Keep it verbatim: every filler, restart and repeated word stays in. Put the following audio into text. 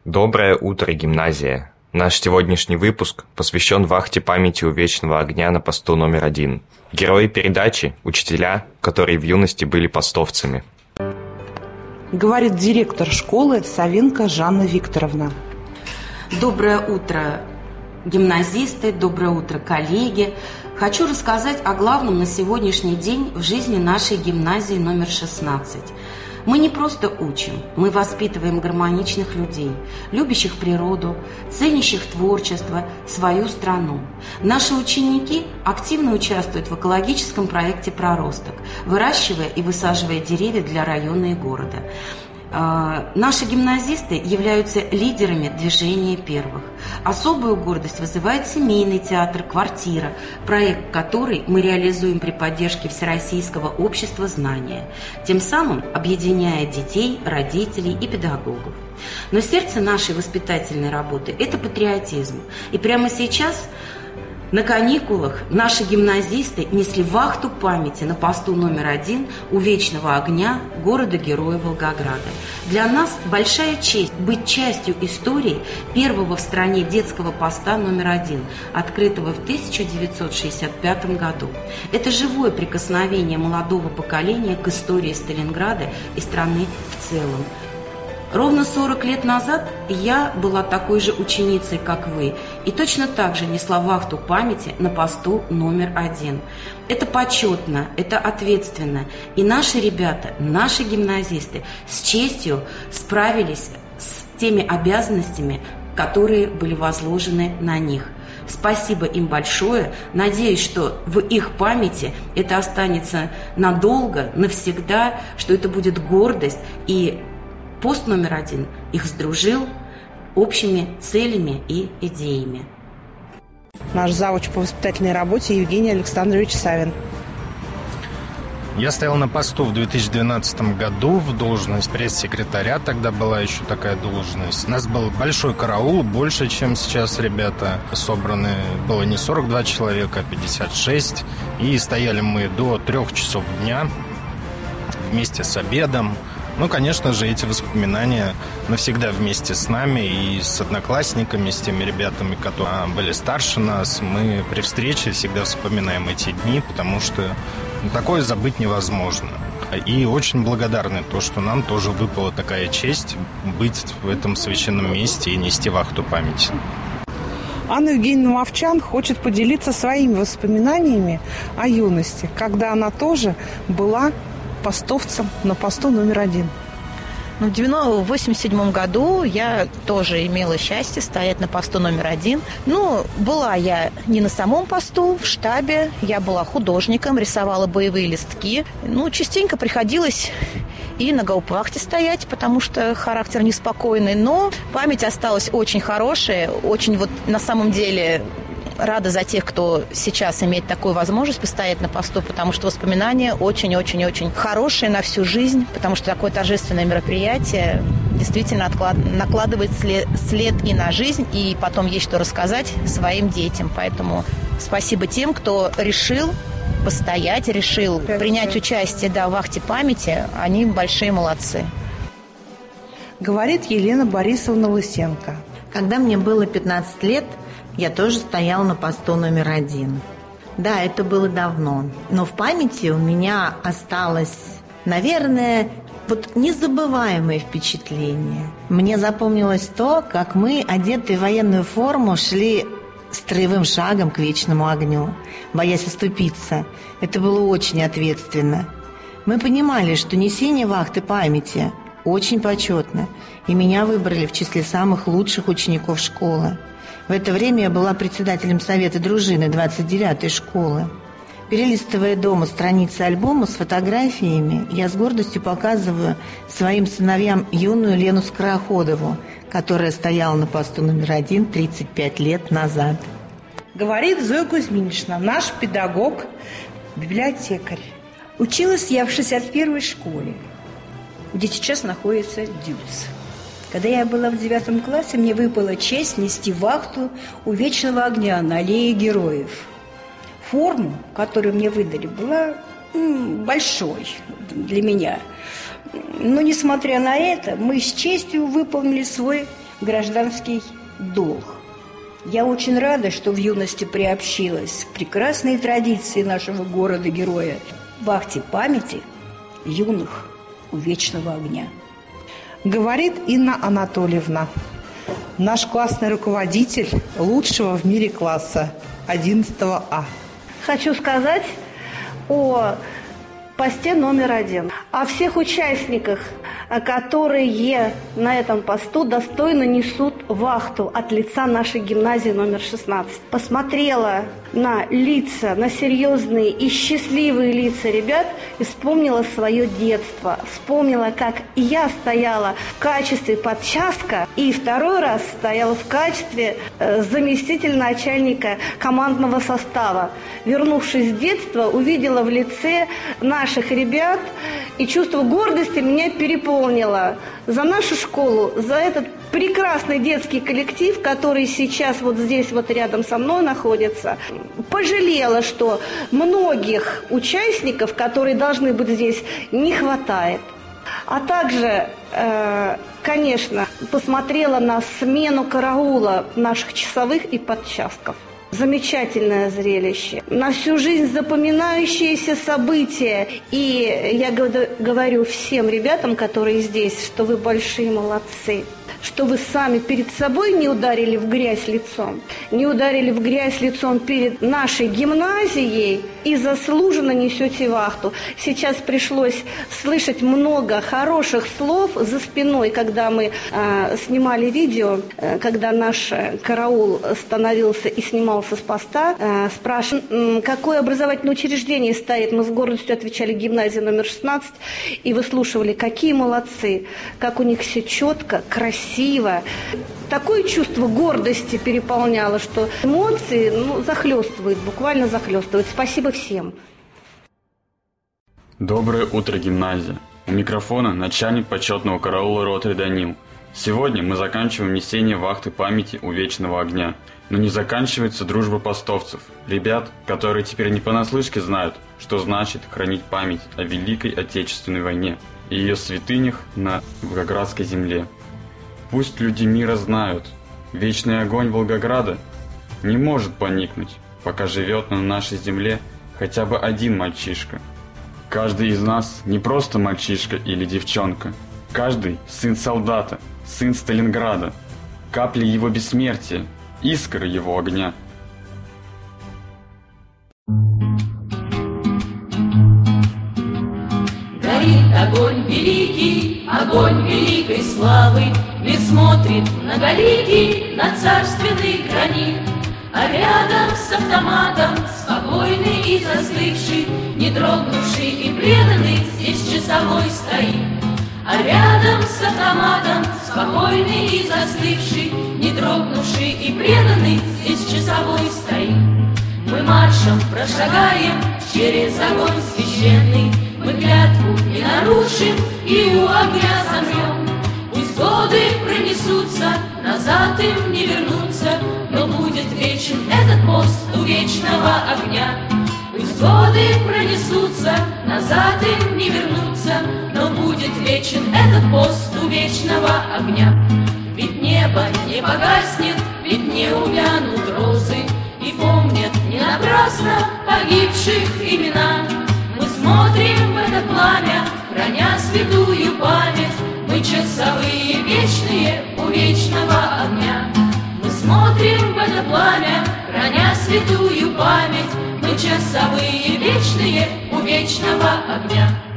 Доброе утро, гимназия! Наш сегодняшний выпуск посвящен вахте памяти у Вечного огня на посту номер один. Герои передачи – учителя, которые в юности были постовцами. Говорит директор школы Савенко Жанна Викторовна. Доброе утро, гимназисты, доброе утро, коллеги. Хочу рассказать о главном на сегодняшний день в жизни нашей гимназии номер шестнадцать. Мы не просто учим, мы воспитываем гармоничных людей, любящих природу, ценящих творчество, свою страну. Наши ученики активно участвуют в экологическом проекте «Проросток», выращивая и высаживая деревья для района и города. Наши гимназисты являются лидерами движения первых. Особую гордость вызывает семейный театр «Квартира», проект который мы реализуем при поддержке Всероссийского общества знания, тем самым объединяя детей, родителей и педагогов. Но сердце нашей воспитательной работы – это патриотизм. И прямо сейчас на каникулах наши гимназисты несли вахту памяти на посту номер один у Вечного огня города-героя Волгограда. Для нас большая честь быть частью истории первого в стране детского поста номер один, открытого в тысяча девятьсот шестьдесят пятом году. Это живое прикосновение молодого поколения к истории Сталинграда и страны в целом. Ровно сорок лет назад я была такой же ученицей, как вы, и точно так же несла вахту памяти на посту номер один. Это почетно, это ответственно, и наши ребята, наши гимназисты с честью справились с теми обязанностями, которые были возложены на них. Спасибо им большое. Надеюсь, что в их памяти это останется надолго, навсегда, что это будет гордость, и пост номер один их сдружил общими целями и идеями. Наш завуч по воспитательной работе Евгений Александрович Савин. Я стоял на посту в две тысячи двенадцатом году в должность пресс-секретаря, тогда была еще такая должность. У нас был большой караул, больше, чем сейчас ребята собраны. Было не сорок два человека, а пятьдесят шесть. И стояли мы до трех часов дня вместе с обедом. Ну, конечно же, эти воспоминания навсегда вместе с нами и с одноклассниками, с теми ребятами, которые были старше нас. Мы при встрече всегда вспоминаем эти дни, потому что такое забыть невозможно. И очень благодарны то, что нам тоже выпала такая честь быть в этом священном месте и нести вахту памяти. Анна Евгеньевна Мовчан хочет поделиться своими воспоминаниями о юности, когда она тоже была постовцем на посту номер один. В восемьдесят седьмом году я тоже имела счастье стоять на посту номер один. Ну, была я не на самом посту, в штабе. Я была художником, рисовала боевые листки. Ну, частенько приходилось и на гауптвахте стоять, потому что характер неспокойный. Но память осталась очень хорошая. Очень вот на самом деле рада за тех, кто сейчас имеет такую возможность постоять на посту, потому что воспоминания очень-очень-очень хорошие на всю жизнь, потому что такое торжественное мероприятие действительно отклад... накладывает след... след и на жизнь, и потом есть что рассказать своим детям. Поэтому спасибо тем, кто решил постоять, решил принять участие да, в вахте памяти. Они большие молодцы. Говорит Елена Борисовна Лысенко. Когда мне было пятнадцать лет, я тоже стояла на посту номер один. Да, это было давно, но в памяти у меня осталось, наверное, вот незабываемое впечатление. Мне запомнилось то, как мы, одетые в военную форму, шли строевым шагом к Вечному огню, боясь оступиться. Это было очень ответственно. Мы понимали, что несение вахты памяти очень почетно, и меня выбрали в числе самых лучших учеников школы. В это время я была председателем совета дружины двадцать девятой школы. Перелистывая дома страницы альбома с фотографиями, я с гордостью показываю своим сыновьям юную Лену Скороходову, которая стояла на посту номер один тридцать пять лет назад. Говорит Зоя Кузьминична, наш педагог, библиотекарь. Училась я в шестьдесят первой школе, где сейчас находится ДЮЦ. Когда я была в девятом классе, мне выпала честь нести вахту у Вечного огня на аллее Героев. Форму, которую мне выдали, была м, большой для меня. Но, несмотря на это, мы с честью выполнили свой гражданский долг. Я очень рада, что в юности приобщилась к прекрасной традиции нашего города-героя – вахте памяти юных у вечного огня. Говорит Инна Анатольевна, наш классный руководитель лучшего в мире класса одиннадцатого А. Хочу сказать о посте номер один, о всех участниках, которые на этом посту достойно несут вахту от лица нашей гимназии номер шестнадцать. Посмотрела на лица, на серьезные и счастливые лица ребят и вспомнила свое детство. Вспомнила, как я стояла в качестве подчастка и второй раз стояла в качестве э, заместителя начальника командного состава. Вернувшись с детства, увидела в лице наших ребят, и чувство гордости меня переполнило за нашу школу, за этот прекрасный детский коллектив, который сейчас вот здесь вот рядом со мной находится. Пожалела, что многих участников, которые должны быть здесь, не хватает. А также, э, конечно, посмотрела на смену караула наших часовых и подчастков. Замечательное зрелище, на всю жизнь запоминающиеся события. И я говорю всем ребятам, которые здесь, что вы большие молодцы, что вы сами перед собой не ударили в грязь лицом, не ударили в грязь лицом перед нашей гимназией и заслуженно несете вахту. Сейчас пришлось слышать много хороших слов за спиной, когда мы э, снимали видео, э, когда наш караул становился и снимался с поста, э, спрашивали, какое образовательное учреждение стоит. Мы с гордостью отвечали гимназия номер шестнадцать и выслушивали, какие молодцы, как у них все четко, красиво. Такое чувство гордости переполняло, что эмоции ну, захлестывают, буквально захлестывают. Спасибо всем. Доброе утро, гимназия. У микрофона начальник почетного караула роты Данил. Сегодня мы заканчиваем несение вахты памяти у вечного огня. Но не заканчивается дружба постовцев. Ребят, которые теперь не понаслышке знают, что значит хранить память о Великой Отечественной войне и ее святынях на Волгоградской земле. Пусть люди мира знают, вечный огонь Волгограда не может поникнуть, пока живет на нашей земле хотя бы один мальчишка. Каждый из нас не просто мальчишка или девчонка. Каждый сын солдата, сын Сталинграда, капли его бессмертия, искры его огня. Горит огонь великий, огонь великой славы, мир смотрит многоликий на царственный гранит. А рядом с автоматом, спокойный и застывший, не дрогнувший и преданный, здесь часовой стоит. А рядом с автоматом, спокойный и застывший, не дрогнувший и преданный, здесь часовой стоит. Мы маршем прошагаем через огонь священный, мы клятву не нарушим и у огня замрем. Пусть годы пронесутся, назад им не вернуться, но будет вечен этот мост у вечного огня. Пусть годы пронесутся, назад им не вернуться, но будет вечен этот мост у вечного огня. Ведь небо не погаснет, ведь не увянут розы, и помнят не напрасно погибших имена. Мы смотрим в это пламя, храня святую память, мы часовые вечные у вечного огня. Мы смотрим в это пламя, храня святую память, мы часовые вечные у вечного огня.